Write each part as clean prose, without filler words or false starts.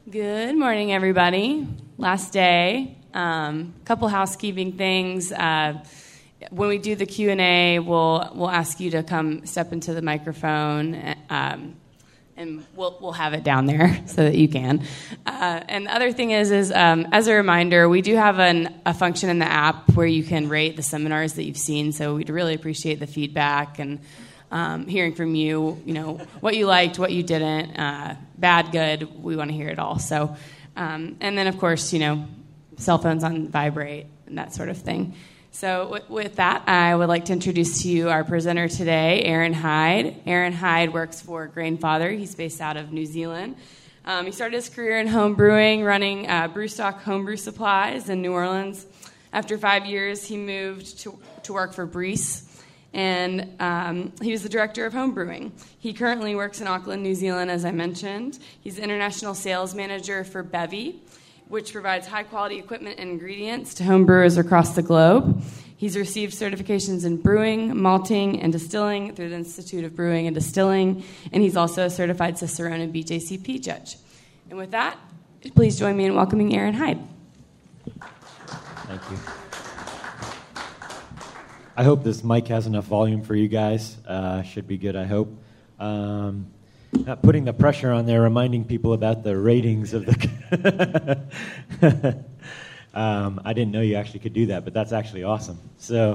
Good morning, everybody. Last day. Couple housekeeping things. When we do the Q&A, we'll ask you to come step into the microphone, and we'll have it down there so that you can. And the other thing is as a reminder, we do have a function in the app where you can rate the seminars that you've seen. So we'd really appreciate the feedback and hearing from you. You know what you liked, what you didn't, bad, good. We want to hear it all. So, and then of course, cell phones on vibrate and that sort of thing. So with that, I would like to introduce to you our presenter today, Aaron Hyde. Aaron Hyde works for Grainfather. He's based out of New Zealand. He started his career in home brewing, running Brewstock Homebrew Supplies in New Orleans. After 5 years, he moved to work for Breese, and he was the director of home brewing. He currently works in Auckland, New Zealand, as I mentioned. He's the international sales manager for Bevy, which provides high-quality equipment and ingredients to home brewers across the globe. He's received certifications in brewing, malting, and distilling through the Institute of Brewing and Distilling, and he's also a certified Cicerone and BJCP judge. And with that, please join me in welcoming Aaron Hyde. Thank you. I hope this mic has enough volume for you guys. Should be good, I hope. Not putting the pressure on there, reminding people about the ratings of the... I didn't know you actually could do that, but that's actually awesome. So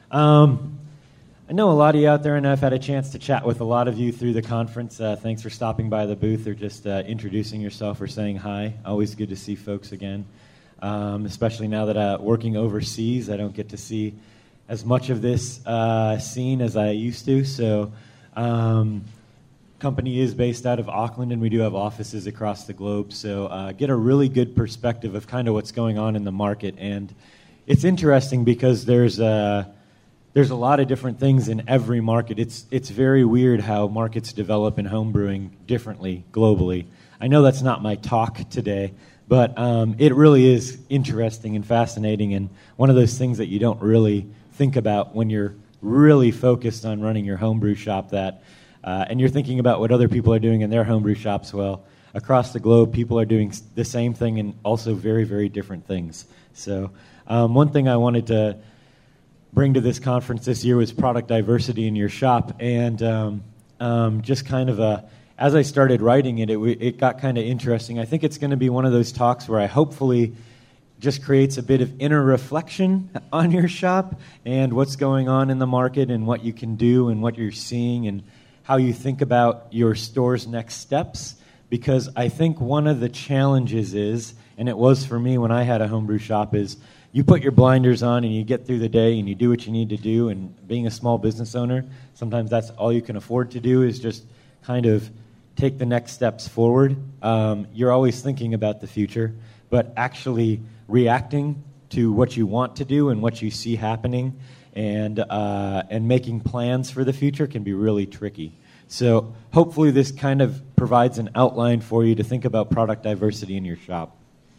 I know a lot of you out there, and I've had a chance to chat with a lot of you through the conference. Thanks for stopping by the booth or just introducing yourself or saying hi. Always good to see folks again, especially now that working overseas, I don't get to see as much of this scene as I used to. So... company is based out of Auckland, and we do have offices across the globe, so get a really good perspective of kind of what's going on in the market. And it's interesting because there's a lot of different things in every market. It's very weird how markets develop in homebrewing differently globally. I know that's not my talk today, but it really is interesting and fascinating, and one of those things that you don't really think about when you're really focused on running your homebrew shop, and you're thinking about what other people are doing in their homebrew shops. Well, across the globe, people are doing the same thing and also very, very different things. So one thing I wanted to bring to this conference this year was product diversity in your shop. And just kind of as I started writing it got kind of interesting. I think it's going to be one of those talks where I hopefully just creates a bit of inner reflection on your shop and what's going on in the market and what you can do and what you're seeing and how you think about your store's next steps, because I think one of the challenges is, and it was for me when I had a homebrew shop, is you put your blinders on and you get through the day and you do what you need to do, and being a small business owner, sometimes that's all you can afford to do is just kind of take the next steps forward. You're always thinking about the future, but actually reacting to what you want to do and what you see happening and making plans for the future can be really tricky. So hopefully this kind of provides an outline for you to think about product diversity in your shop.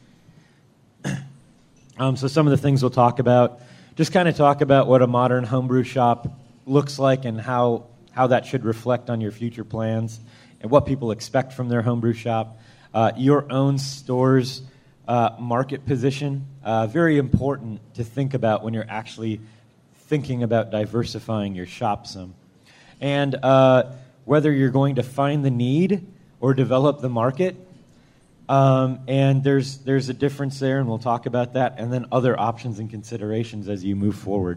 So some of the things we'll talk about, just kind of talk about what a modern homebrew shop looks like and how that should reflect on your future plans and what people expect from their homebrew shop. Your own store's market position, very important to think about when you're actually thinking about diversifying your shop some. And whether you're going to find the need or develop the market. And there's a difference there, and we'll talk about that, and then other options and considerations as you move forward.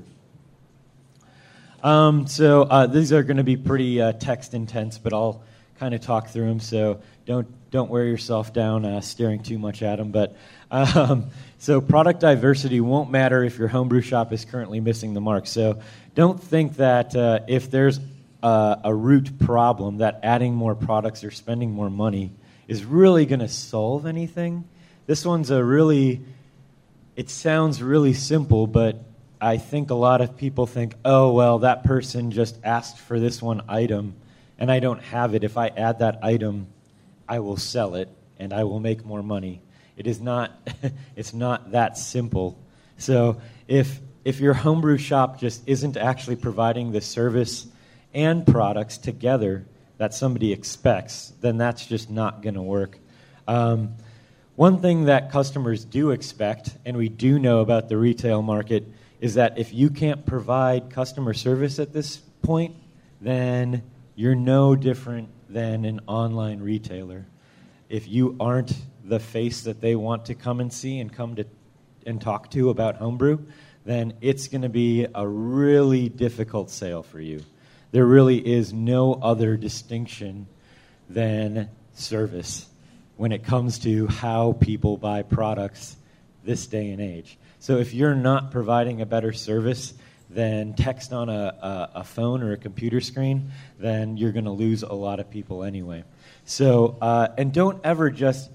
So these are going to be pretty text intense, but I'll kind of talk through them, so don't wear yourself down staring too much at them. But so product diversity won't matter if your homebrew shop is currently missing the mark. So don't think that if there's a root problem that adding more products or spending more money is really going to solve anything. This one's it sounds really simple, but I think a lot of people think, oh, well, that person just asked for this one item, and I don't have it. If I add that item, I will sell it, and I will make more money. It is not, it's not that simple. So if your homebrew shop just isn't actually providing the service and products together that somebody expects, then that's just not going to work. one thing that customers do expect, and we do know about the retail market, is that if you can't provide customer service at this point, then you're no different than an online retailer. If you aren't the face that they want to come and see and come to and talk to about homebrew, then it's going to be a really difficult sale for you. There really is no other distinction than service when it comes to how people buy products this day and age. So if you're not providing a better service than text on a phone or a computer screen, then you're going to lose a lot of people anyway. So and don't ever just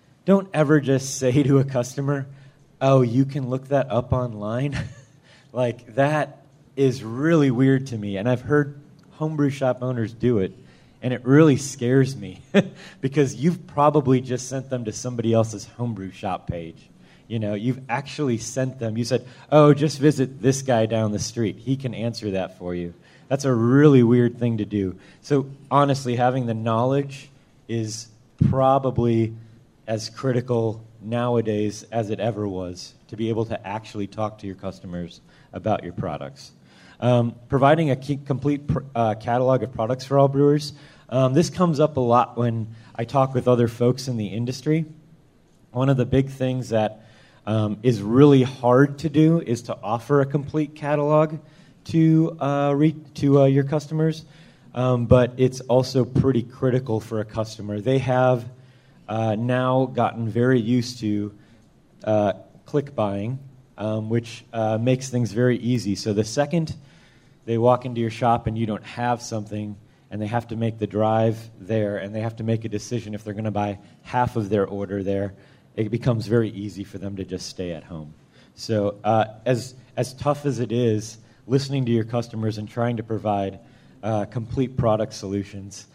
say to a customer, "Oh, you can look that up online." Like, that is really weird to me, and I've heard homebrew shop owners do it, and it really scares me because you've probably just sent them to somebody else's homebrew shop page. You know, you've actually sent them. You said, "Oh, just visit this guy down the street. He can answer that for you." That's a really weird thing to do. So honestly, having the knowledge is probably as critical nowadays as it ever was to be able to actually talk to your customers about your products. Providing a complete catalog of products for all brewers. This comes up a lot when I talk with other folks in the industry. One of the big things that is really hard to do is to offer a complete catalog to your customers, but it's also pretty critical for a customer. They have now gotten very used to click buying, which makes things very easy. So the second they walk into your shop and you don't have something, and they have to make the drive there, and they have to make a decision if they're going to buy half of their order there, it becomes very easy for them to just stay at home. So as tough as it is, listening to your customers and trying to provide complete product solutions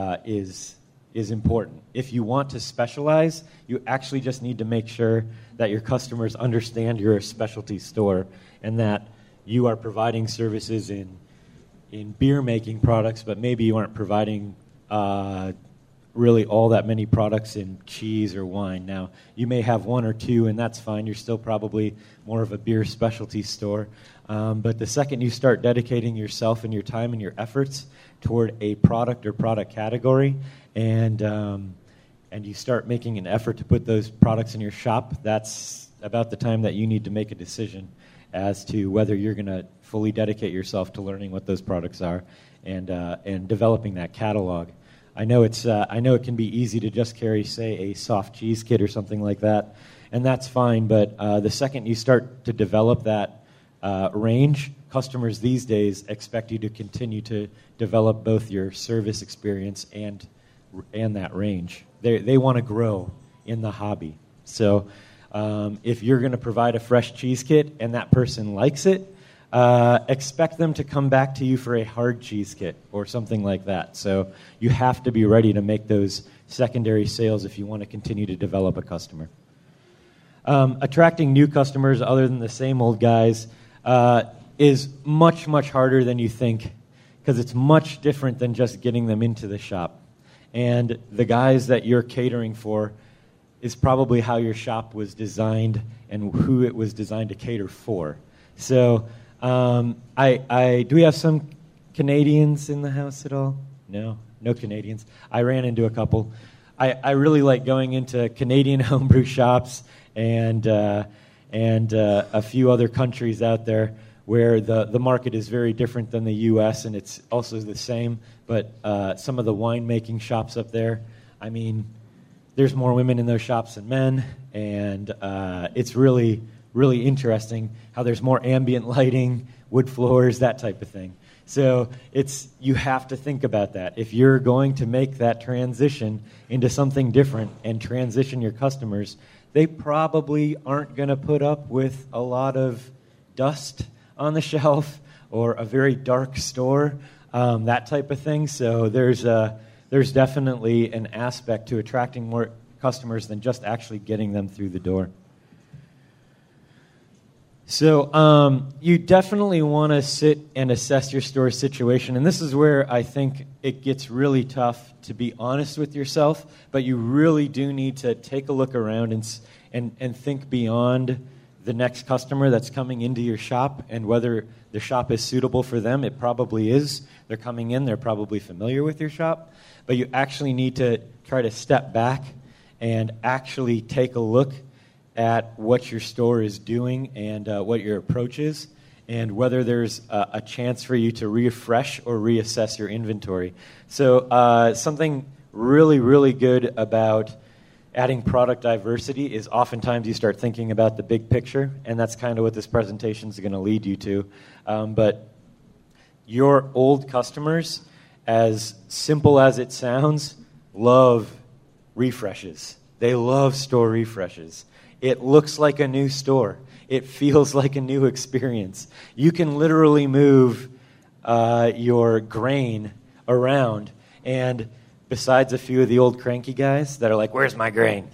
is important. If you want to specialize, you actually just need to make sure that your customers understand you're a specialty store and that you are providing services in beer-making products, but maybe you aren't providing really all that many products in cheese or wine. Now, you may have one or two, and that's fine. You're still probably more of a beer specialty store. But the second you start dedicating yourself and your time and your efforts toward a product or product category, and you start making an effort to put those products in your shop, that's about the time that you need to make a decision as to whether you're going to fully dedicate yourself to learning what those products are and developing that catalog. I know it can be easy to just carry, say, a soft cheese kit or something like that, and that's fine. But the second you start to develop that range, customers these days expect you to continue to develop both your service experience and that range. They want to grow in the hobby. So if you're going to provide a fresh cheese kit and that person likes it, expect them to come back to you for a hard cheese kit or something like that. So you have to be ready to make those secondary sales if you want to continue to develop a customer. Attracting new customers other than the same old guys is much, much harder than you think because it's much different than just getting them into the shop. And the guys that you're catering for is probably how your shop was designed and who it was designed to cater for. So do we have some Canadians in the house at all? No Canadians. I ran into a couple. I really like going into Canadian homebrew shops and a few other countries out there where the market is very different than the U.S. and it's also the same. But some of the winemaking shops up there, I mean, there's more women in those shops than men, and it's really, really interesting how there's more ambient lighting, wood floors, that type of thing. So you have to think about that. If you're going to make that transition into something different and transition your customers, they probably aren't going to put up with a lot of dust on the shelf or a very dark store, that type of thing. So there's definitely an aspect to attracting more customers than just actually getting them through the door. So you definitely want to sit and assess your store situation, and this is where I think it gets really tough to be honest with yourself, but you really do need to take a look around and think beyond the next customer that's coming into your shop and whether the shop is suitable for them. It probably is. They're coming in, they're probably familiar with your shop, but you actually need to try to step back and actually take a look at what your store is doing and what your approach is, and whether there's a chance for you to refresh or reassess your inventory. So something really, really good about adding product diversity is oftentimes you start thinking about the big picture, and that's kind of what this presentation is going to lead you to. But your old customers, as simple as it sounds, love refreshes. They love store refreshes. It looks like a new store. It feels like a new experience. You can literally move your grain around, and besides a few of the old cranky guys that are like, where's my grain?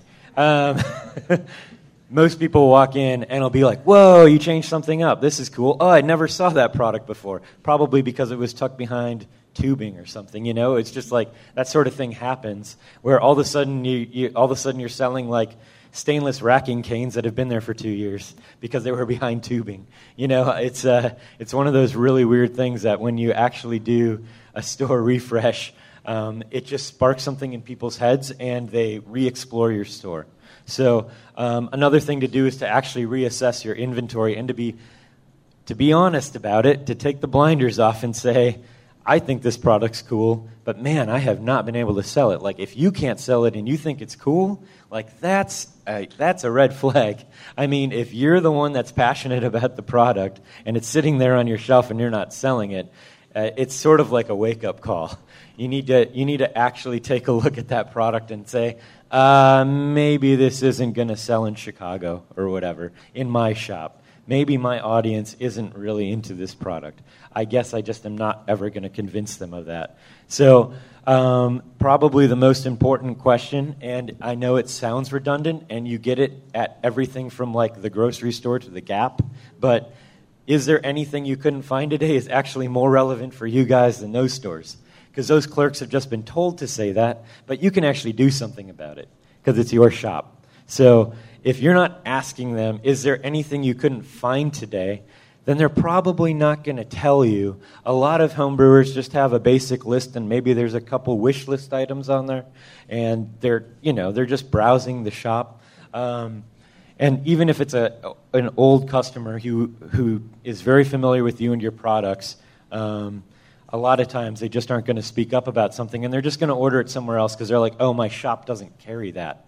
Most people walk in and it'll be like, whoa, you changed something up. This is cool. Oh, I never saw that product before. Probably because it was tucked behind tubing or something, you know? It's just like that sort of thing happens where all of a sudden you're selling like stainless racking canes that have been there for 2 years because they were behind tubing. You know, it's one of those really weird things that when you actually do a store refresh, it just sparks something in people's heads and they re-explore your store. So another thing to do is to actually reassess your inventory and to be honest about it, to take the blinders off and say, I think this product's cool, but man, I have not been able to sell it. Like if you can't sell it and you think it's cool, like that's a red flag. I mean, if you're the one that's passionate about the product and it's sitting there on your shelf and you're not selling it, it's sort of like a wake-up call. You need to actually take a look at that product and say, maybe this isn't going to sell in Chicago or whatever, in my shop. Maybe my audience isn't really into this product. I guess I just am not ever going to convince them of that. So probably the most important question, and I know it sounds redundant, and you get it at everything from like the grocery store to the Gap, but is there anything you couldn't find today is actually more relevant for you guys than those stores? Because those clerks have just been told to say that, but you can actually do something about it because it's your shop. So if you're not asking them, is there anything you couldn't find today, then they're probably not going to tell you. A lot of homebrewers just have a basic list, and maybe there's a couple wish list items on there, and they're just browsing the shop. And even if it's an old customer who is very familiar with you and your products, a lot of times they just aren't going to speak up about something, and they're just going to order it somewhere else because they're like, oh, my shop doesn't carry that.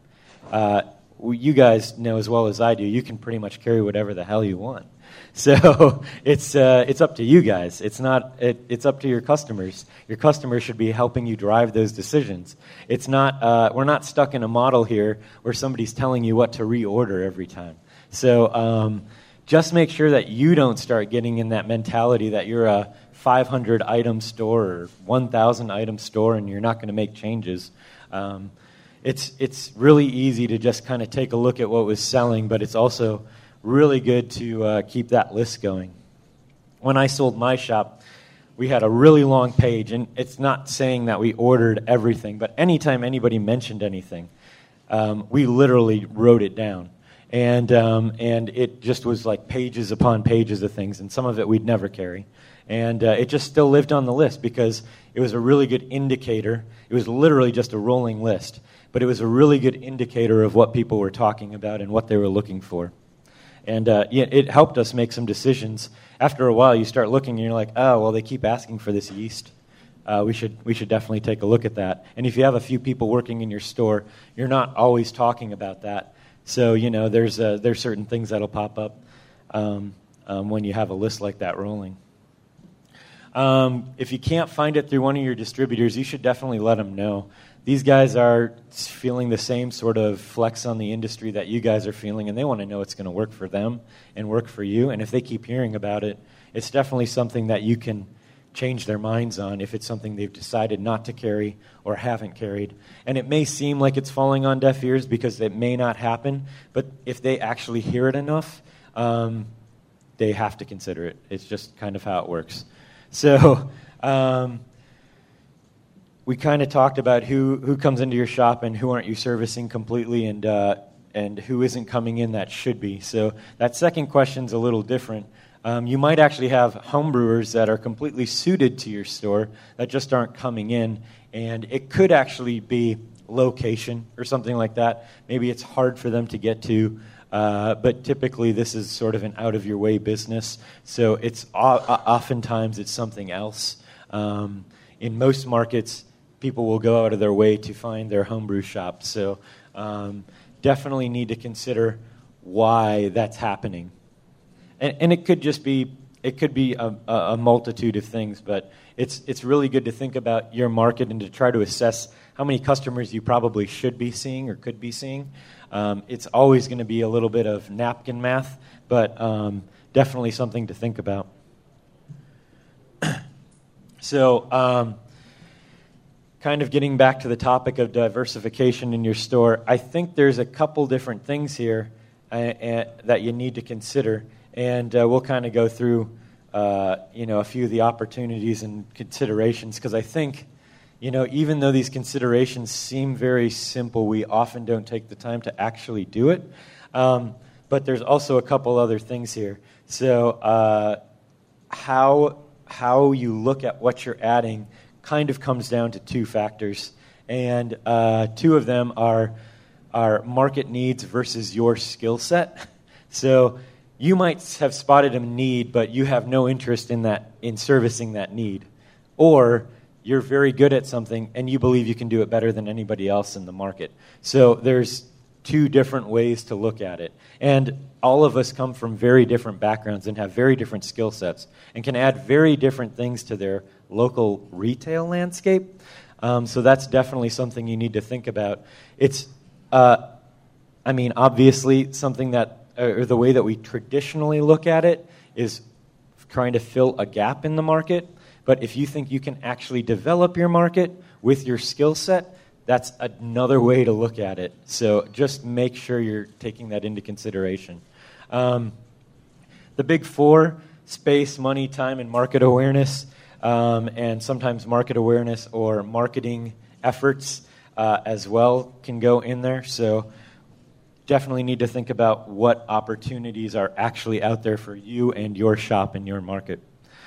You guys know as well as I do, you can pretty much carry whatever the hell you want. So it's up to you guys. It's up to your customers. Your customers should be helping you drive those decisions. It's not we're not stuck in a model here where somebody's telling you what to reorder every time. So just make sure that you don't start getting in that mentality that you're a 500 item store or 1,000 item store and you're not going to make changes. It's really easy to just kind of take a look at what was selling, but it's also really good to keep that list going. When I sold my shop, we had a really long page, and it's not saying that we ordered everything, but anytime anybody mentioned anything, we literally wrote it down. And it just was like pages upon pages of things, and some of it we'd never carry. And it just still lived on the list because it was a really good indicator. It was literally just a rolling list, but it was a really good indicator of what people were talking about and what they were looking for. And it helped us make some decisions. After a while, you start looking and you're like, oh, well, they keep asking for this yeast. We should definitely take a look at that. And if you have a few people working in your store, you're not always talking about that. So, there's certain things that'll pop up when you have a list like that rolling. If you can't find it through one of your distributors, you should definitely let them know. These guys are feeling the same sort of flex on the industry that you guys are feeling, and they want to know it's going to work for them and work for you. And if they keep hearing about it, it's definitely something that you can change their minds on if it's something they've decided not to carry or haven't carried. And it may seem like it's falling on deaf ears because it may not happen, but if they actually hear it enough, they have to consider it. It's just kind of how it works. So we kind of talked about who comes into your shop and who aren't you servicing completely, and who isn't coming in that should be. So that second question's a little different. You might actually have homebrewers that are completely suited to your store that just aren't coming in, and it could actually be location or something like that. Maybe it's hard for them to get to, but typically this is sort of an out-of-your-way business, so it's oftentimes it's something else. In most markets, people will go out of their way to find their homebrew shop, so definitely need to consider why that's happening. And it could just be, it could be a multitude of things, but it's really good to think about your market and to try to assess how many customers you probably should be seeing or could be seeing. It's always going to be a little bit of napkin math, but definitely something to think about. So kind of getting back to the topic of diversification in your store, I think there's a couple different things here that you need to consider. And we'll kind of go through, a few of the opportunities and considerations, because I think, even though these considerations seem very simple, we often don't take the time to actually do it. But there's also a couple other things here. So how you look at what you're adding kind of comes down to two factors, and two of them are market needs versus your skill set. So you might have spotted a need, but you have no interest in servicing that need. Or you're very good at something, and you believe you can do it better than anybody else in the market. So there's two different ways to look at it. And all of us come from very different backgrounds and have very different skill sets and can add very different things to their local retail landscape. So that's definitely something you need to think about. It's, obviously something that, or the way that we traditionally look at it is trying to fill a gap in the market. But if you think you can actually develop your market with your skill set, that's another way to look at it. So just make sure you're taking that into consideration. The big four: space, money, time, and market awareness. And sometimes market awareness or marketing efforts as well can go in there. So definitely need to think about what opportunities are actually out there for you and your shop and your market.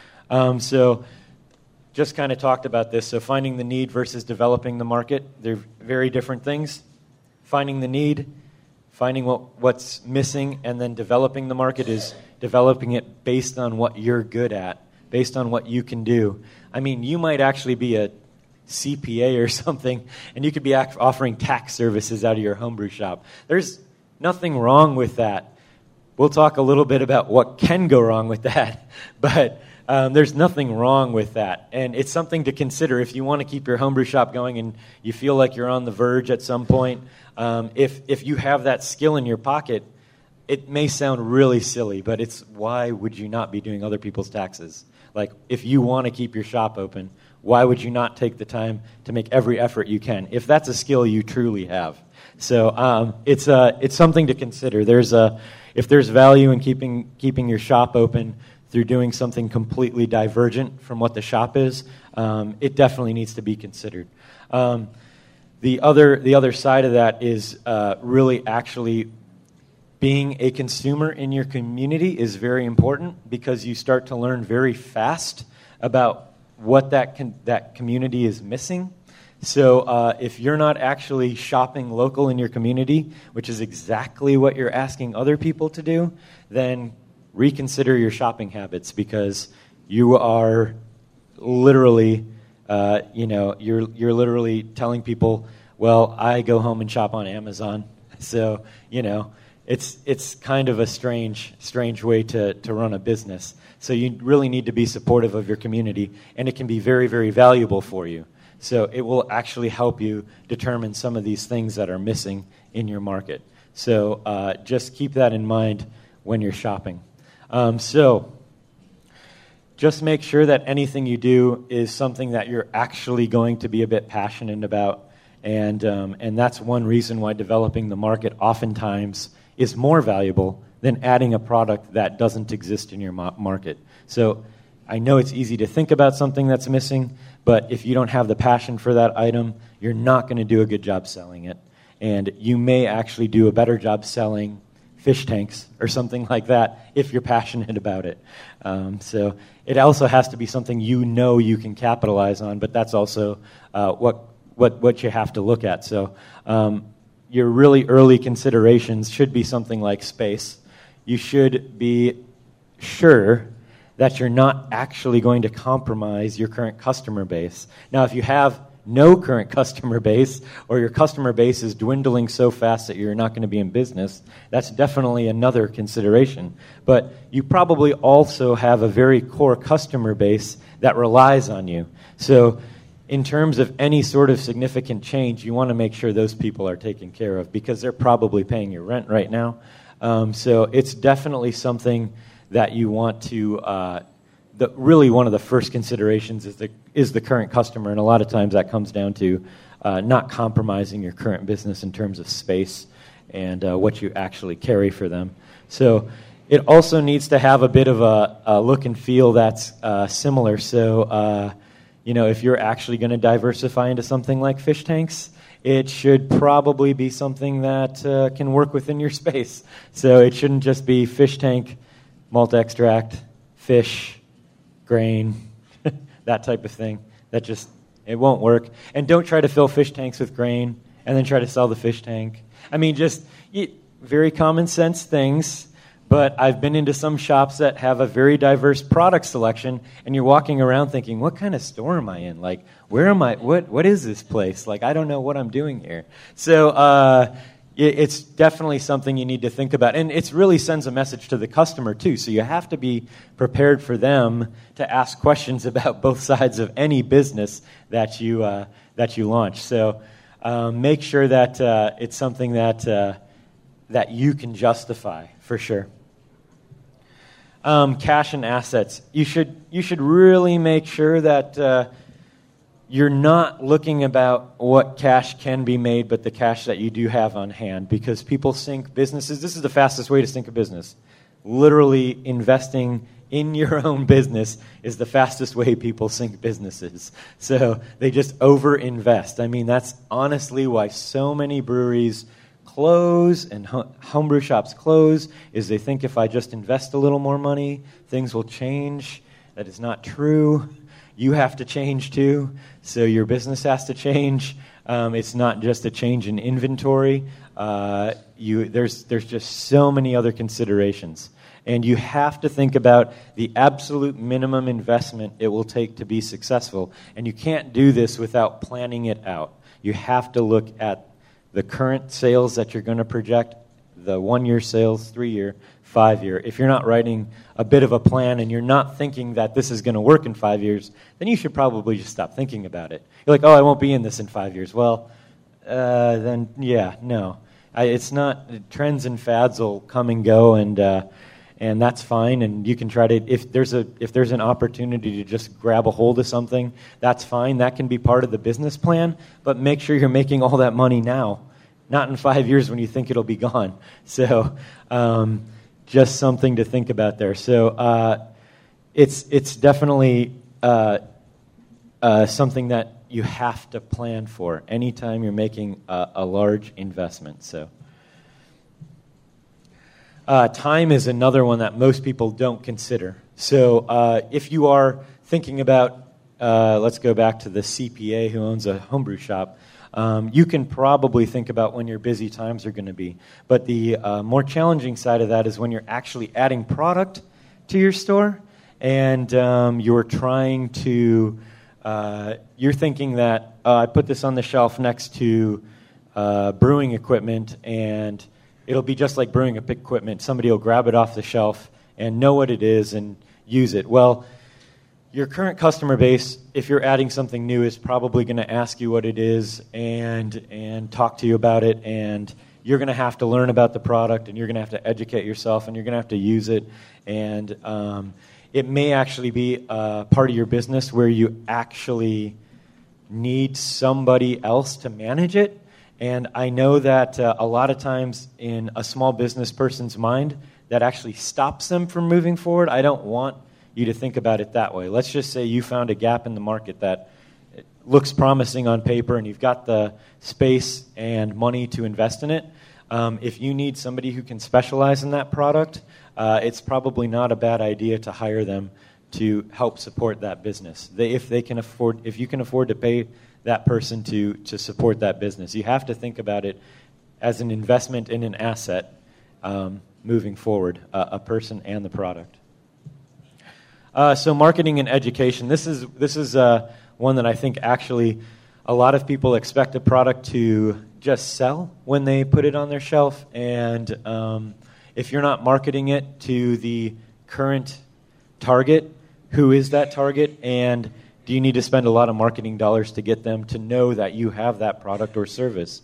So just kind of talked about this. So finding the need versus developing the market, they're very different things. Finding the need, finding what's missing, and then developing the market is developing it based on what you're good at, based on what you can do. You might actually be a CPA or something, and you could be offering tax services out of your homebrew shop. There's nothing wrong with that. We'll talk a little bit about what can go wrong with that, but there's nothing wrong with that. And it's something to consider if you want to keep your homebrew shop going and you feel like you're on the verge at some point. If you have that skill in your pocket, it may sound really silly, but it's why would you not be doing other people's taxes? Like, if you want to keep your shop open, why would you not take the time to make every effort you can, if that's a skill you truly have? So it's something to consider. If there's value in keeping your shop open through doing something completely divergent from what the shop is, it definitely needs to be considered. The other side of that is really actually being a consumer in your community is very important, because you start to learn very fast about what that community is missing. So if you're not actually shopping local in your community, which is exactly what you're asking other people to do, then reconsider your shopping habits, because you are literally, you're literally telling people, well, I go home and shop on Amazon. So, it's kind of a strange way to run a business. So you really need to be supportive of your community, and it can be very, very valuable for you. So it will actually help you determine some of these things that are missing in your market. So just keep that in mind when you're shopping. So just make sure that anything you do is something that you're actually going to be a bit passionate about, And that's one reason why developing the market oftentimes is more valuable than adding a product that doesn't exist in your market. So I know it's easy to think about something that's missing, but if you don't have the passion for that item, you're not going to do a good job selling it. And you may actually do a better job selling fish tanks or something like that if you're passionate about it. So it also has to be something you know you can capitalize on, but that's also what you have to look at. So your really early considerations should be something like space. You should be sure that you're not actually going to compromise your current customer base. Now, if you have no current customer base, or your customer base is dwindling so fast that you're not going to be in business, that's definitely another consideration. But you probably also have a very core customer base that relies on you. So in terms of any sort of significant change, you want to make sure those people are taken care of because they're probably paying your rent right now. So it's definitely something that you want to really one of the first considerations is the current customer, and a lot of times that comes down to not compromising your current business in terms of space and what you actually carry for them. So it also needs to have a bit of a look and feel that's similar. So if you're actually going to diversify into something like fish tanks, it should probably be something that can work within your space. So it shouldn't just be fish tank, malt extract, fish, grain, that type of thing. It won't work. And don't try to fill fish tanks with grain and then try to sell the fish tank. I mean, just very common sense things, but I've been into some shops that have a very diverse product selection, and you're walking around thinking, what kind of store am I in? Like, where am I? What is this place? Like, I don't know what I'm doing here. So it's definitely something you need to think about. And it really sends a message to the customer, too. So you have to be prepared for them to ask questions about both sides of any business that you launch. So make sure that it's something that you can justify, for sure. Cash and assets. You should really make sure that you're not looking about what cash can be made, but the cash that you do have on hand, because people sink businesses. This is the fastest way to sink a business. Literally investing in your own business is the fastest way people sink businesses. So they just over-invest. I mean, that's honestly why so many breweries close and homebrew shops close, is they think if I just invest a little more money, things will change. That is not true. You have to change too, so your business has to change. It's not just a change in inventory. There's just so many other considerations. And you have to think about the absolute minimum investment it will take to be successful. And you can't do this without planning it out. You have to look at the current sales that you're going to project, the 1-year sales, 3-year, 5-year. If you're not writing a bit of a plan and you're not thinking that this is going to work in 5 years, then you should probably just stop thinking about it. You're like, I won't be in this in 5 years. Well, then, yeah, no. It's not, trends and fads will come and go, and that's fine. And you can try to, if there's an opportunity to just grab a hold of something, that's fine. That can be part of the business plan, but make sure you're making all that money now, not in 5 years when you think it'll be gone. So just something to think about there. So it's definitely something that you have to plan for anytime you're making a large investment. So time is another one that most people don't consider. So if you are thinking about, let's go back to the CPA who owns a homebrew shop, you can probably think about when your busy times are going to be. But the more challenging side of that is when you're actually adding product to your store and you're trying to, you're thinking that I put this on the shelf next to brewing equipment and it'll be just like brewing equipment. Somebody will grab it off the shelf and know what it is and use it. Well, your current customer base, if you're adding something new, is probably going to ask you what it is and talk to you about it, and you're going to have to learn about the product, and you're going to have to educate yourself, and you're going to have to use it. And it may actually be part of your business where you actually need somebody else to manage it. And I know that a lot of times in a small business person's mind, that actually stops them from moving forward. I don't want you to think about it that way. Let's just say you found a gap in the market that looks promising on paper and you've got the space and money to invest in it. If you need somebody who can specialize in that product, it's probably not a bad idea to hire them to help support that business. If you can afford to pay that person to support that business, you have to think about it as an investment in an asset moving forward, a person and the product. So marketing and education. This is one that I think actually a lot of people expect a product to just sell when they put it on their shelf, and if you're not marketing it to the current target, who is that target, and do you need to spend a lot of marketing dollars to get them to know that you have that product or service?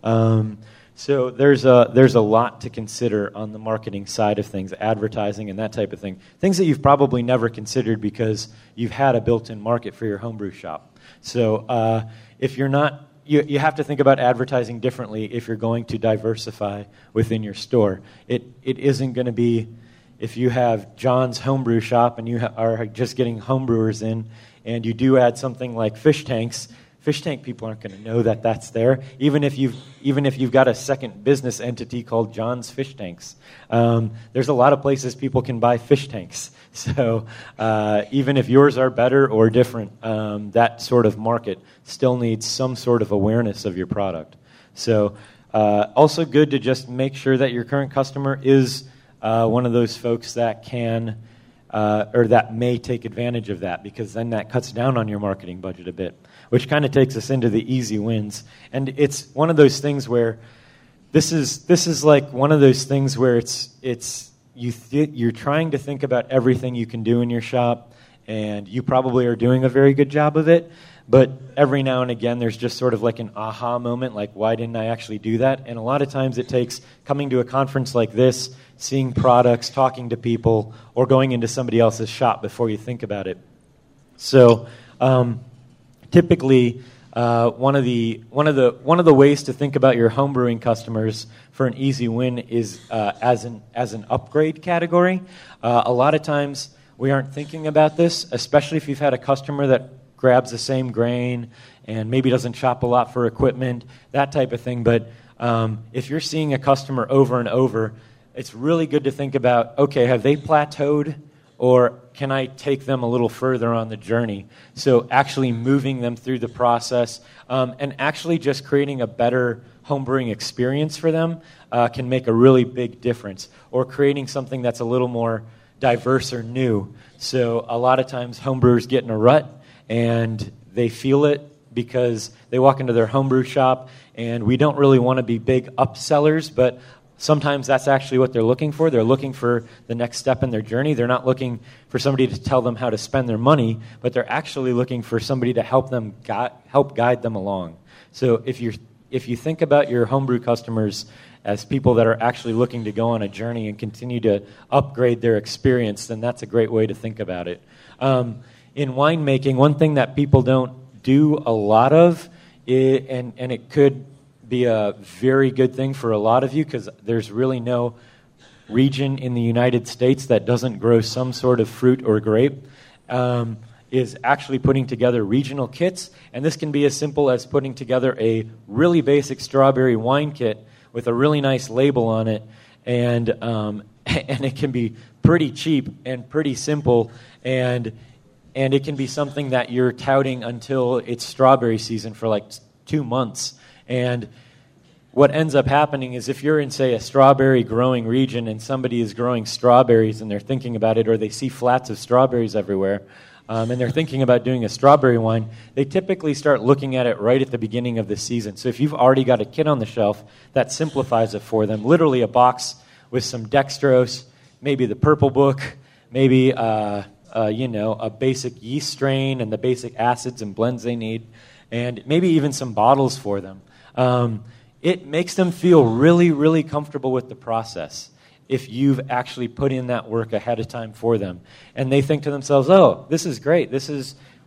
So there's a lot to consider on the marketing side of things, advertising and that type of thing. Things that you've probably never considered because you've had a built-in market for your homebrew shop. So if you're not, you have to think about advertising differently if you're going to diversify within your store. It isn't going to be, if you have John's Homebrew Shop and you are just getting homebrewers in, and you do add something like fish tanks people aren't going to know that that's there, even if you've got a second business entity called John's Fish Tanks. There's a lot of places people can buy fish tanks. So even if yours are better or different, that sort of market still needs some sort of awareness of your product. So also good to just make sure that your current customer is one of those folks that can or that may take advantage of that, because then that cuts down on your marketing budget a bit, which kind of takes us into the easy wins. And it's one of those things where this is like one of those things where you're trying to think about everything you can do in your shop, and you probably are doing a very good job of it, but every now and again there's just sort of like an aha moment, like, why didn't I actually do that? And a lot of times it takes coming to a conference like this, seeing products, talking to people, or going into somebody else's shop before you think about it. So typically, one of the ways to think about your homebrewing customers for an easy win is as an upgrade category. A lot of times we aren't thinking about this, especially if you've had a customer that grabs the same grain and maybe doesn't shop a lot for equipment, that type of thing. But if you're seeing a customer over and over, it's really good to think about, okay, have they plateaued, or can I take them a little further on the journey? So actually moving them through the process and actually just creating a better homebrewing experience for them can make a really big difference, or creating something that's a little more diverse or new. So a lot of times homebrewers get in a rut and they feel it because they walk into their homebrew shop, and we don't really want to be big upsellers, but sometimes that's actually what they're looking for. They're looking for the next step in their journey. They're not looking for somebody to tell them how to spend their money, but they're actually looking for somebody to help guide them along. So if you think about your homebrew customers as people that are actually looking to go on a journey and continue to upgrade their experience, then that's a great way to think about it. In winemaking, one thing that people don't do a lot of, and it could be a very good thing for a lot of you, because there's really no region in the United States that doesn't grow some sort of fruit or grape, is actually putting together regional kits. And this can be as simple as putting together a really basic strawberry wine kit with a really nice label on it, and it can be pretty cheap and pretty simple, and it can be something that you're touting until it's strawberry season for like 2 months. And what ends up happening is, if you're in, say, a strawberry growing region and somebody is growing strawberries and they're thinking about it, or they see flats of strawberries everywhere, and they're thinking about doing a strawberry wine, they typically start looking at it right at the beginning of the season. So if you've already got a kit on the shelf, that simplifies it for them. Literally a box with some dextrose, maybe the Purple Book, maybe a basic yeast strain and the basic acids and blends they need, and maybe even some bottles for them. It makes them feel really, really comfortable with the process if you've actually put in that work ahead of time for them. And they think to themselves, oh, this is great.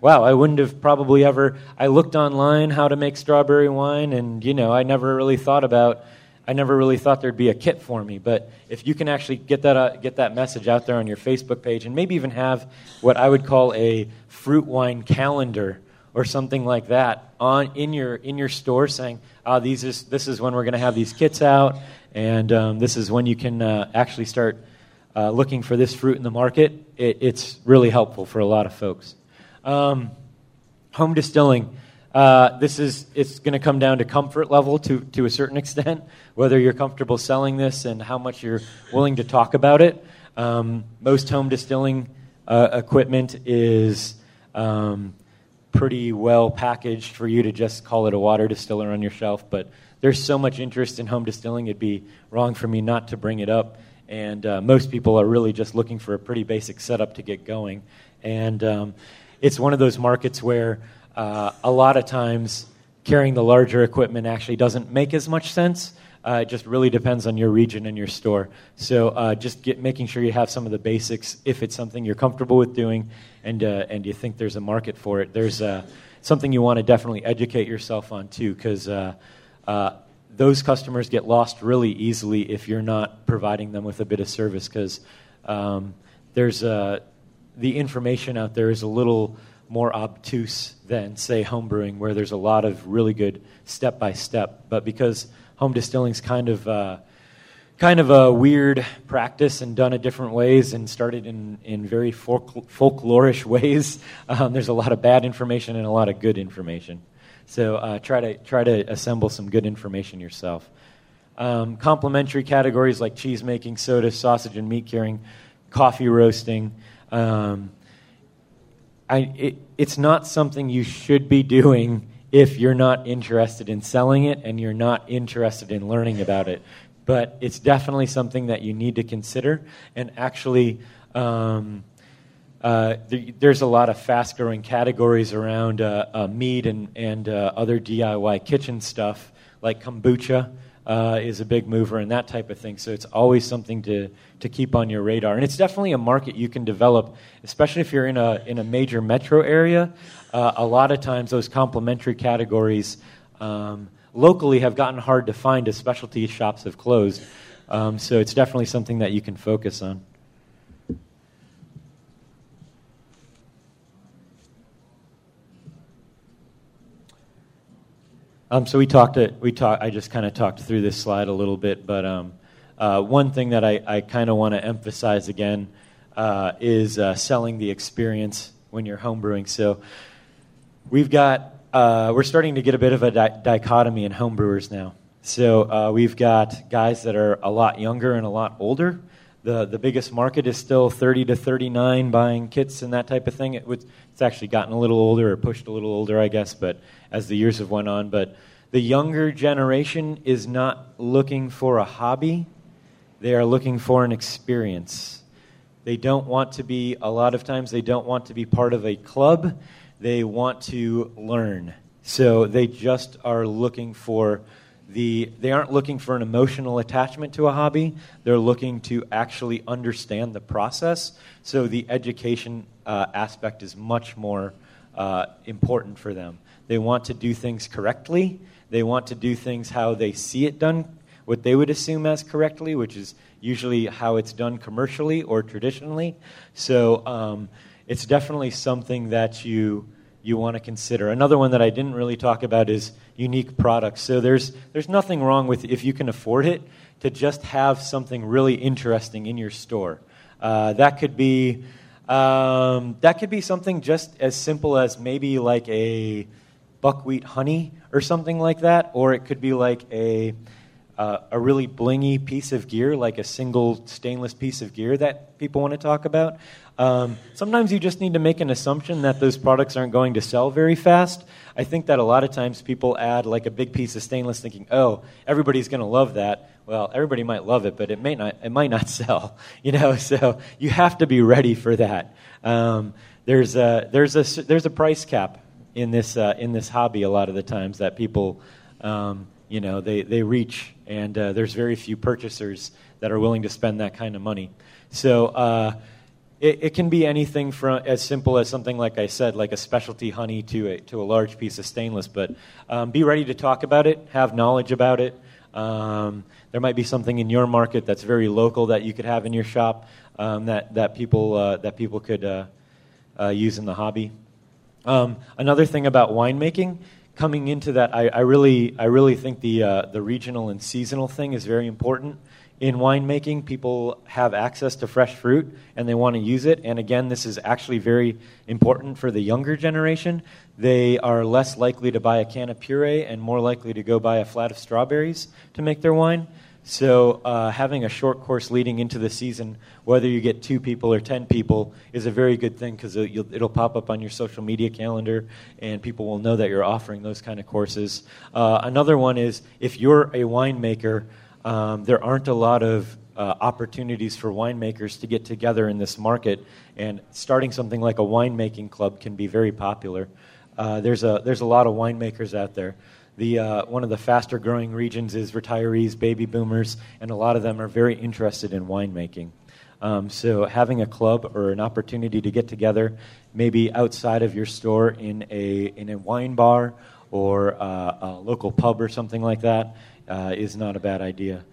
wow, I wouldn't have probably ever, I looked online how to make strawberry wine, and, I never really thought there'd be a kit for me. But if you can actually get that message out there on your Facebook page, and maybe even have what I would call a fruit wine calendar or something like that in your store, saying, this is when we're going to have these kits out, and this is when you can actually start looking for this fruit in the market. It's really helpful for a lot of folks. Home distilling. It's going to come down to comfort level to a certain extent, whether you're comfortable selling this and how much you're willing to talk about it. Most home distilling equipment is pretty well packaged for you to just call it a water distiller on your shelf, but there's so much interest in home distilling, it'd be wrong for me not to bring it up. And most people are really just looking for a pretty basic setup to get going. And it's one of those markets where a lot of times carrying the larger equipment actually doesn't make as much sense. It just really depends on your region and your store. So just making sure you have some of the basics if it's something you're comfortable with doing and you think there's a market for it. There's something you want to definitely educate yourself on too, because those customers get lost really easily if you're not providing them with a bit of service, because there's the information out there is a little more obtuse than, say, homebrewing, where there's a lot of really good step-by-step. But because home distilling is kind of a weird practice and done in different ways and started in very folklorish ways, there's a lot of bad information and a lot of good information. So try to assemble some good information yourself. Complementary categories like cheese making, soda, sausage and meat curing, coffee roasting. It's not something you should be doing if you're not interested in selling it and you're not interested in learning about it. But it's definitely something that you need to consider. And actually, there's a lot of fast-growing categories around mead and other DIY kitchen stuff, like kombucha is a big mover and that type of thing. So it's always something to keep on your radar. And it's definitely a market you can develop, especially if you're in a major metro area. A lot of times those complementary categories locally have gotten hard to find as specialty shops have closed. So it's definitely something that you can focus on. So I just kind of talked through this slide a little bit, but one thing that I kind of want to emphasize again is selling the experience when you're homebrewing. So we're starting to get a bit of a dichotomy in homebrewers now. So we've got guys that are a lot younger and a lot older. The biggest market is still 30 to 39 buying kits and that type of thing. It's actually gotten a little older or pushed a little older, I guess, but as the years have went on. But the younger generation is not looking for a hobby. They are looking for an experience. They don't want to be, a lot of times, they don't want to be part of a club. They want to learn. So they just are looking for they aren't looking for an emotional attachment to a hobby. They're looking to actually understand the process. So the education aspect is much more important for them. They want to do things correctly. They want to do things how they see it done, what they would assume as correctly, which is usually how it's done commercially or traditionally. So it's definitely something that you want to consider. Another one that I didn't really talk about is unique products. So there's nothing wrong with, if you can afford it, to just have something really interesting in your store. That could be something just as simple as maybe like a buckwheat honey or something like that, or it could be like a really blingy piece of gear, like a single stainless piece of gear that people want to talk about. Sometimes you just need to make an assumption that those products aren't going to sell very fast. I think that a lot of times people add like a big piece of stainless thinking, oh, everybody's going to love that. Well, everybody might love it, but it might not sell. So you have to be ready for that. There's a price cap in this hobby a lot of the times that people they reach, and there's very few purchasers that are willing to spend that kind of money. So It can be anything from as simple as something like I said, like a specialty honey to a large piece of stainless. But be ready to talk about it, have knowledge about it. There might be something in your market that's very local that you could have in your shop that people could use in the hobby. Another thing about winemaking, coming into that, I really think the regional and seasonal thing is very important. In winemaking, people have access to fresh fruit, and they want to use it. And again, this is actually very important for the younger generation. They are less likely to buy a can of puree and more likely to go buy a flat of strawberries to make their wine. So having a short course leading into the season, whether you get 2 people or 10 people, is a very good thing because it'll pop up on your social media calendar, and people will know that you're offering those kind of courses. Another one is if you're a winemaker, there aren't a lot of opportunities for winemakers to get together in this market, and starting something like a winemaking club can be very popular. There's a lot of winemakers out there. One of the faster growing regions is retirees, baby boomers, and a lot of them are very interested in winemaking. So having a club or an opportunity to get together, maybe outside of your store in a wine bar or a local pub or something like that, is not a bad idea.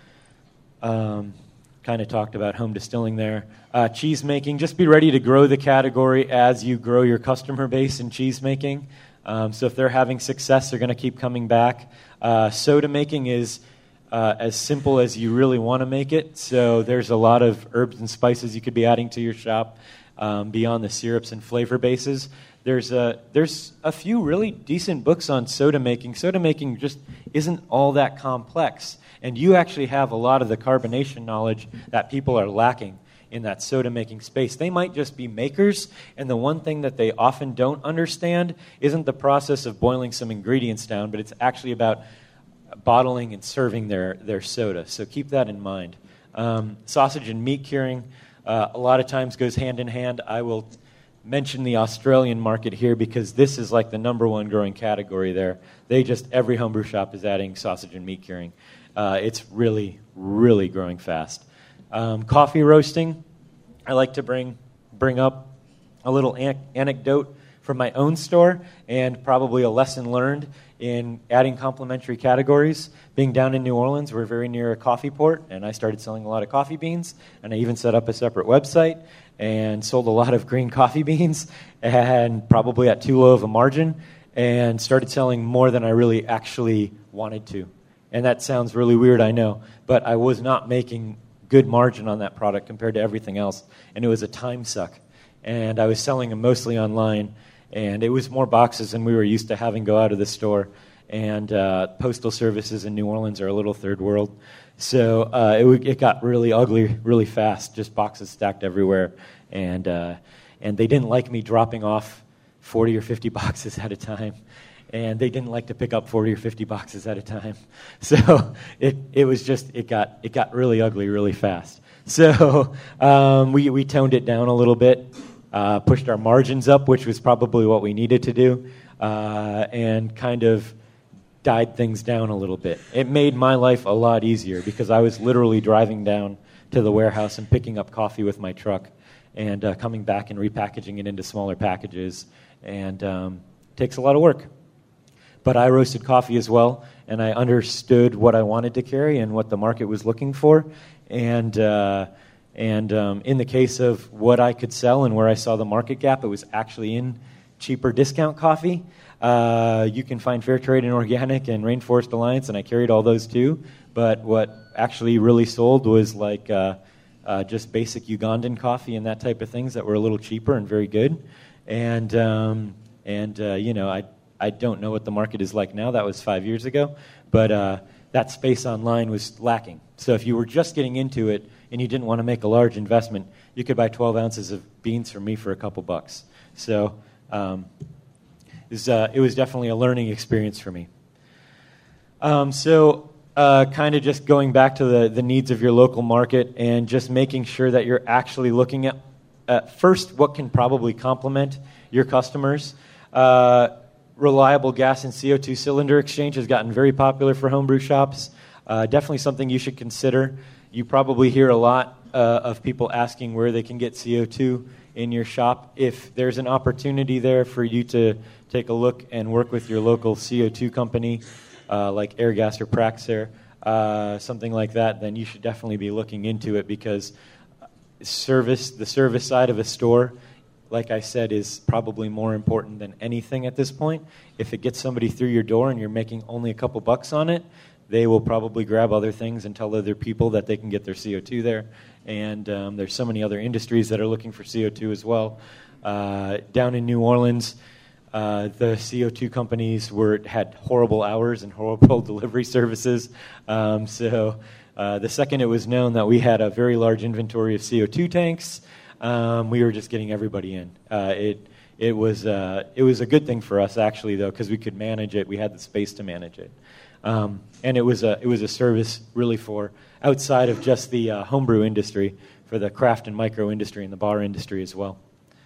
Kind of talked about home distilling there. Cheese making, just be ready to grow the category as you grow your customer base in cheese making. So if they're having success, they're going to keep coming back. Soda making is as simple as you really want to make it. So there's a lot of herbs and spices you could be adding to your shop beyond the syrups and flavor bases. There's a few really decent books on soda making. Soda making just isn't all that complex. And you actually have a lot of the carbonation knowledge that people are lacking in that soda making space. They might just be makers, and the one thing that they often don't understand isn't the process of boiling some ingredients down, but it's actually about bottling and serving their soda. So keep that in mind. Sausage and meat curing a lot of times goes hand in hand. I will mention the Australian market here because this is like the number one growing category there. Every homebrew shop is adding sausage and meat curing. It's really, really growing fast. Coffee roasting, I like to bring up a little anecdote from my own store and probably a lesson learned in adding complementary categories. Being down in New Orleans, we're very near a coffee port, and I started selling a lot of coffee beans, and I even set up a separate website and sold a lot of green coffee beans, and probably at too low of a margin, and started selling more than I really actually wanted to. And that sounds really weird, I know, but I was not making good margin on that product compared to everything else, and it was a time suck. And I was selling them mostly online, and it was more boxes than we were used to having go out of the store. And postal services in New Orleans are a little third world. So it got really ugly really fast, just boxes stacked everywhere. And they didn't like me dropping off 40 or 50 boxes at a time. And they didn't like to pick up 40 or 50 boxes at a time. So it got really ugly really fast. So we toned it down a little bit, pushed our margins up, which was probably what we needed to do, and kind of died things down a little bit. It made my life a lot easier because I was literally driving down to the warehouse and picking up coffee with my truck and coming back and repackaging it into smaller packages. And it takes a lot of work. But I roasted coffee as well, and I understood what I wanted to carry and what the market was looking for. And in the case of what I could sell and where I saw the market gap, it was actually in cheaper discount coffee. You can find Fair Trade and Organic and Rainforest Alliance, and I carried all those too. But what actually really sold was like just basic Ugandan coffee and that type of things that were a little cheaper and very good. And you know, I don't know what the market is like now. That was 5 years ago. But that space online was lacking. So if you were just getting into it and you didn't want to make a large investment, you could buy 12 ounces of beans from me for a couple bucks. So it was definitely a learning experience for me. So kind of just going back to the needs of your local market and just making sure that you're actually looking at first what can probably complement your customers. Reliable gas and CO2 cylinder exchange has gotten very popular for homebrew shops. Definitely something you should consider. You probably hear a lot of people asking where they can get CO2 in your shop. If there's an opportunity there for you to take a look and work with your local CO2 company, like Airgas or Praxair, something like that, then you should definitely be looking into it, because the service side of a store, like I said, is probably more important than anything at this point. If it gets somebody through your door and you're making only a couple bucks on it, they will probably grab other things and tell other people that they can get their CO2 there. And there's so many other industries that are looking for CO2 as well. Down in New Orleans, the CO2 companies had horrible hours and horrible delivery services. So the second it was known that we had a very large inventory of CO2 tanks, we were just getting everybody in. It was a good thing for us, actually, though, because we could manage it. We had the space to manage it. And it was a service really for outside of just the homebrew industry, for the craft and micro industry and the bar industry as well.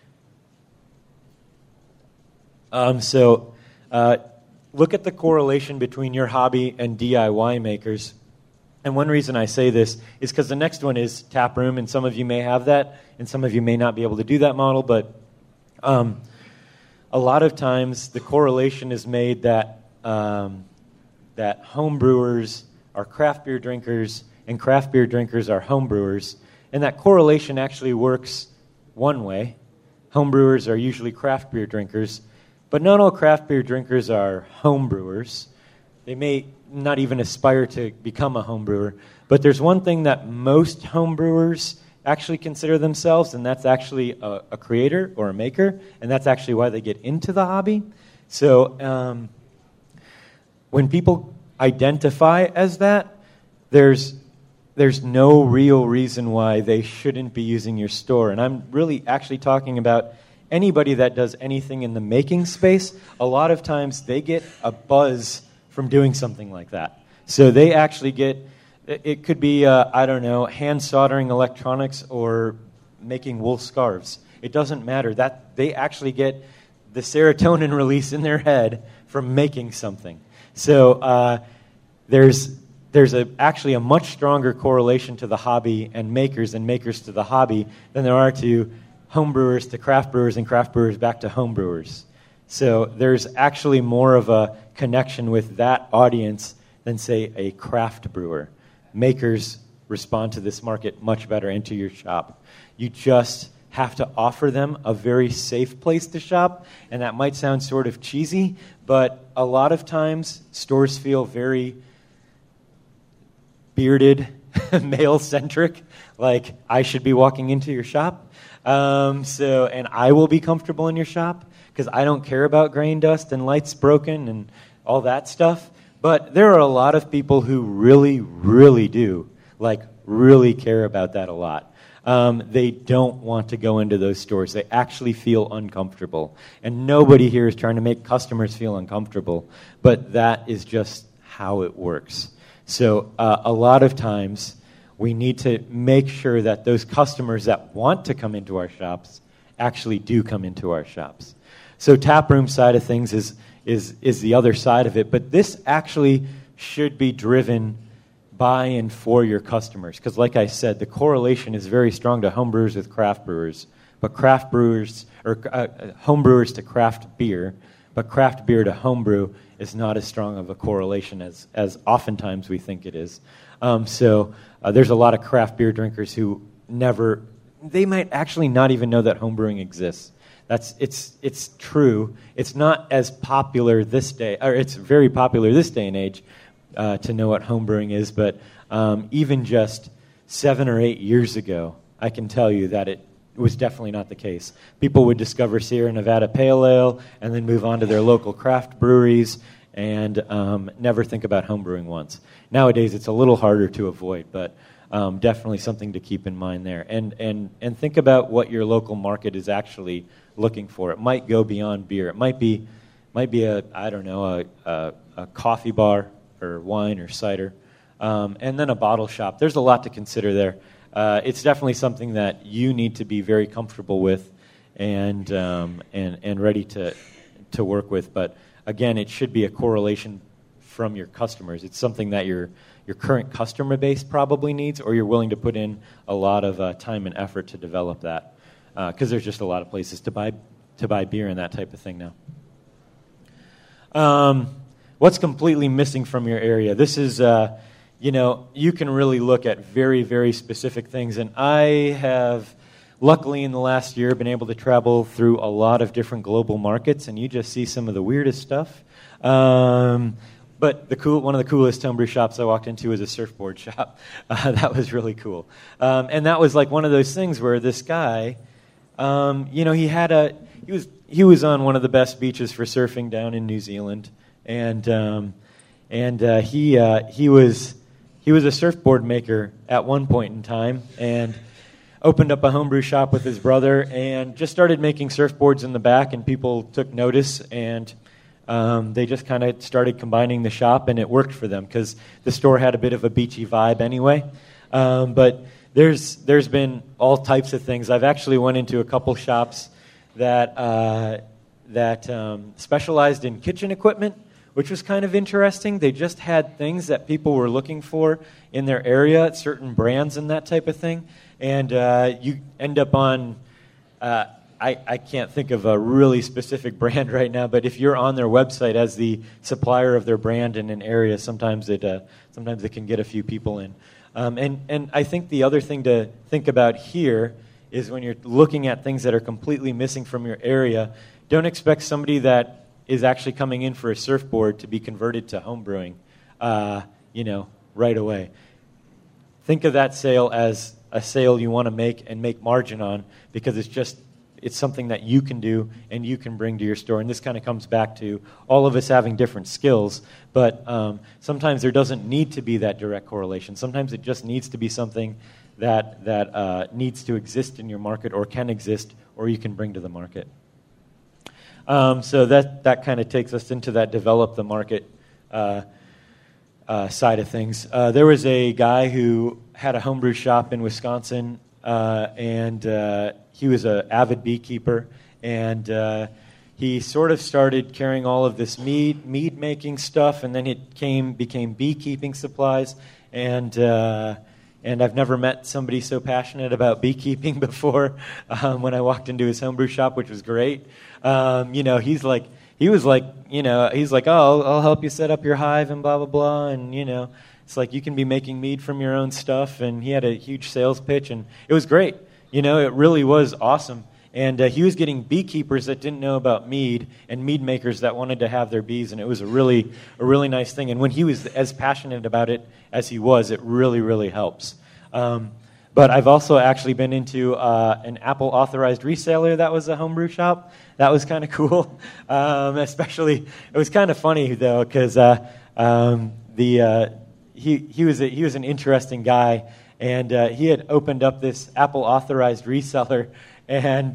So look at the correlation between your hobby and DIY makers. And one reason I say this is because the next one is taproom, and some of you may have that, and some of you may not be able to do that model, but a lot of times the correlation is made that that home brewers are craft beer drinkers and craft beer drinkers are home brewers, and that correlation actually works one way. Home brewers are usually craft beer drinkers, but not all craft beer drinkers are home brewers. They may not even aspire to become a home brewer, but there's one thing that most home brewers actually consider themselves, and that's actually a creator or a maker, and that's actually why they get into the hobby. So when people identify as that, there's no real reason why they shouldn't be using your store. And I'm really actually talking about anybody that does anything in the making space. A lot of times they get a buzz from doing something like that. So they actually get, it could be, hand soldering electronics or making wool scarves. It doesn't matter. That they actually get the serotonin release in their head from making something. So there's actually a much stronger correlation to the hobby and makers to the hobby than there are to home brewers to craft brewers and craft brewers back to home brewers. So there's actually more of a connection with that audience than, say, a craft brewer. Makers respond to this market much better and to your shop. You just have to offer them a very safe place to shop, and that might sound sort of cheesy, but a lot of times stores feel very bearded, male-centric, like I should be walking into your shop. And I will be comfortable in your shop because I don't care about grain dust and lights broken and all that stuff. But there are a lot of people who really, really do, really care about that a lot. They don't want to go into those stores. They actually feel uncomfortable. And nobody here is trying to make customers feel uncomfortable, but that is just how it works. So a lot of times we need to make sure that those customers that want to come into our shops actually do come into our shops. So taproom side of things is the other side of it, but this actually should be driven by and for your customers, because like I said, the correlation is very strong to home brewers with craft brewers, but craft brewers or home brewers to craft beer, but craft beer to home brew is not as strong of a correlation as oftentimes we think it is. So there's a lot of craft beer drinkers who they might actually not even know that home brewing exists. It's true. It's not as popular this day, or it's very popular this day and age to know what home brewing is, but even just 7 or 8 years ago, I can tell you that it was definitely not the case. People would discover Sierra Nevada Pale Ale and then move on to their local craft breweries and never think about home brewing once. Nowadays, it's a little harder to avoid, but definitely something to keep in mind there. And think about what your local market is actually looking for. It might go beyond beer. It might be a coffee bar or wine or cider, and then a bottle shop. There's a lot to consider there. It's definitely something that you need to be very comfortable with and ready to work with. But again, it should be a correlation from your customers. It's something that you're your current customer base probably needs, or you're willing to put in a lot of time and effort to develop that, because there's just a lot of places to buy beer and that type of thing now. What's completely missing from your area? This is, you can really look at very, very specific things, and I have, luckily in the last year, been able to travel through a lot of different global markets, and you just see some of the weirdest stuff. But one of the coolest homebrew shops I walked into was a surfboard shop. That was really cool. And that was like one of those things where this guy, he was on one of the best beaches for surfing down in New Zealand, and he was a surfboard maker at one point in time, and opened up a homebrew shop with his brother, and just started making surfboards in the back, and people took notice, and they just kind of started combining the shop, and it worked for them because the store had a bit of a beachy vibe anyway. But there's been all types of things. I've actually went into a couple shops that specialized in kitchen equipment, which was kind of interesting. They just had things that people were looking for in their area, certain brands and that type of thing. And you end up on, I can't think of a really specific brand right now, but if you're on their website as the supplier of their brand in an area, sometimes it can get a few people in. And I think the other thing to think about here is when you're looking at things that are completely missing from your area, don't expect somebody that is actually coming in for a surfboard to be converted to homebrewing, right away. Think of that sale as a sale you want to make and make margin on, because it's something that you can do and you can bring to your store. And this kind of comes back to all of us having different skills, but sometimes there doesn't need to be that direct correlation. Sometimes it just needs to be something that needs to exist in your market, or can exist, or you can bring to the market. So that kind of takes us into that develop the market side of things. There was a guy who had a homebrew shop in Wisconsin, and he was an avid beekeeper, and he sort of started carrying all of this mead making stuff, and then it became beekeeping supplies, and I've never met somebody so passionate about beekeeping before. When I walked into his homebrew shop, which was great, he's like, oh, I'll help you set up your hive and blah blah blah, and it's like you can be making mead from your own stuff, and he had a huge sales pitch, and it was great. It really was awesome. And he was getting beekeepers that didn't know about mead, and mead makers that wanted to have their bees, and it was a really nice thing. And when he was as passionate about it as he was, it really, really helps. But I've also actually been into an Apple authorized reseller that was a homebrew shop. That was kind of cool. Especially, it was kind of funny though, because he was an interesting guy, and he had opened up this Apple authorized reseller. And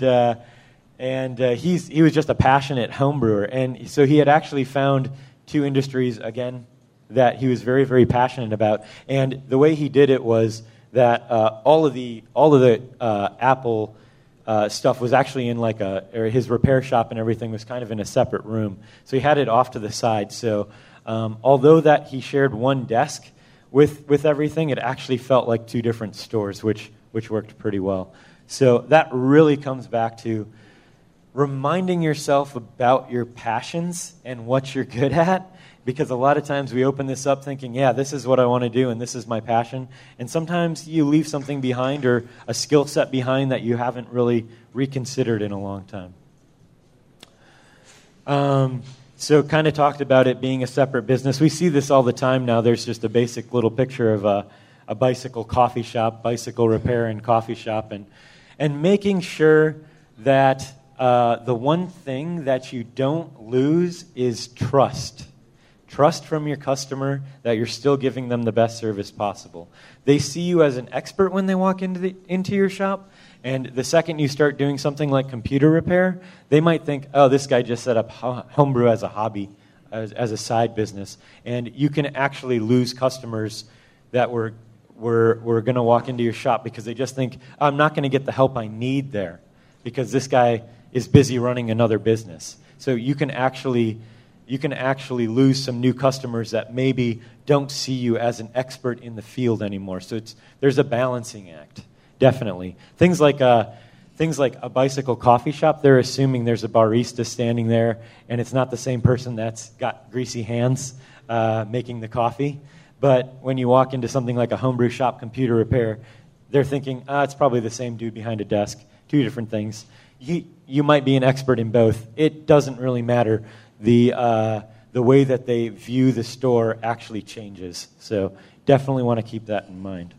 he was just a passionate home brewer. And so he had actually found two industries, again, that he was very, very passionate about. And the way he did it was that all of the Apple stuff was actually in or his repair shop and everything was kind of in a separate room. So he had it off to the side. So although that he shared one desk with everything, it actually felt like two different stores, which worked pretty well. So that really comes back to reminding yourself about your passions and what you're good at, because a lot of times we open this up thinking, yeah, this is what I want to do and this is my passion, and sometimes you leave something behind or a skill set behind that you haven't really reconsidered in a long time. So kind of talked about it being a separate business. We see this all the time now. There's just a basic little picture of a bicycle coffee shop, bicycle repair and coffee shop, and making sure that the one thing that you don't lose is trust. Trust from your customer that you're still giving them the best service possible. They see you as an expert when they walk into your shop, and the second you start doing something like computer repair, they might think, oh, this guy just set up homebrew as a hobby, as a side business. And you can actually lose customers that were going to walk into your shop because they just think, I'm not going to get the help I need there because this guy is busy running another business. So you can actually you can actually lose some new customers that maybe don't see you as an expert in the field anymore. So there's a balancing act, definitely. Things like a bicycle coffee shop, they're assuming there's a barista standing there, and it's not the same person that's got greasy hands making the coffee. But when you walk into something like a homebrew shop, computer repair, they're thinking, it's probably the same dude behind a desk, two different things. You might be an expert in both. It doesn't really matter. The way that they view the store actually changes. So definitely want to keep that in mind.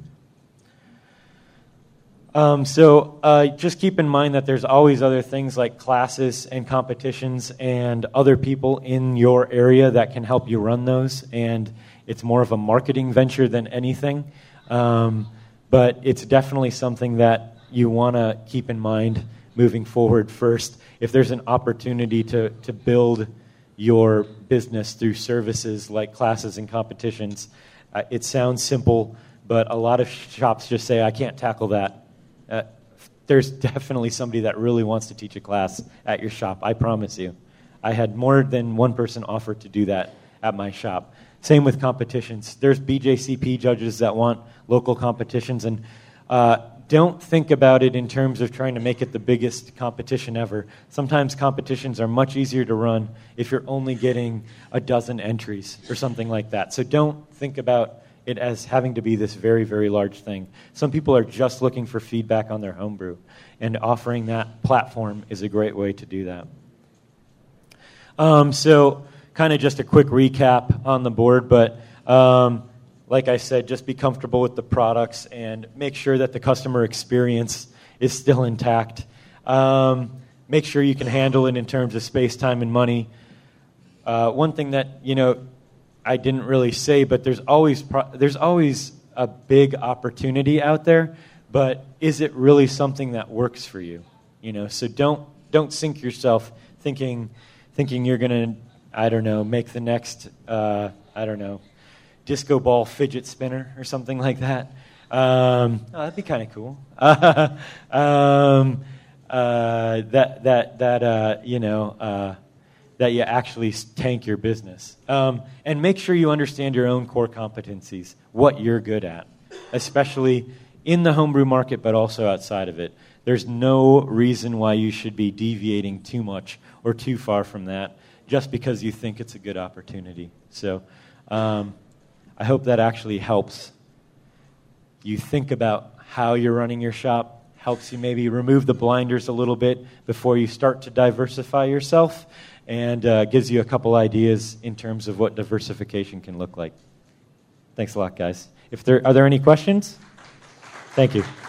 Just keep in mind that there's always other things like classes and competitions and other people in your area that can help you run those. And it's more of a marketing venture than anything. But it's definitely something that you want to keep in mind moving forward first. If there's an opportunity to build your business through services like classes and competitions, it sounds simple, but a lot of shops just say, I can't tackle that. There's definitely somebody that really wants to teach a class at your shop, I promise you. I had more than one person offer to do that at my shop. Same with competitions. There's BJCP judges that want local competitions, and don't think about it in terms of trying to make it the biggest competition ever. Sometimes competitions are much easier to run if you're only getting a dozen entries or something like that. So don't think about it as having to be this very, very large thing. Some people are just looking for feedback on their homebrew, and offering that platform is a great way to do that. So kind of just a quick recap on the board, but like I said, just be comfortable with the products and make sure that the customer experience is still intact. Make sure you can handle it in terms of space, time, and money. One thing that, I didn't really say, but there's always a big opportunity out there, but is it really something that works for you? So don't sink yourself thinking you're going to, make the next, disco ball fidget spinner or something like that. That'd be kind of cool. That you actually tank your business. And make sure you understand your own core competencies, what you're good at, especially in the homebrew market, but also outside of it. There's no reason why you should be deviating too much or too far from that just because you think it's a good opportunity. So I hope that actually helps you think about how you're running your shop, helps you maybe remove the blinders a little bit before you start to diversify yourself, and gives you a couple ideas in terms of what diversification can look like. Thanks a lot, guys. Are there any questions? Thank you.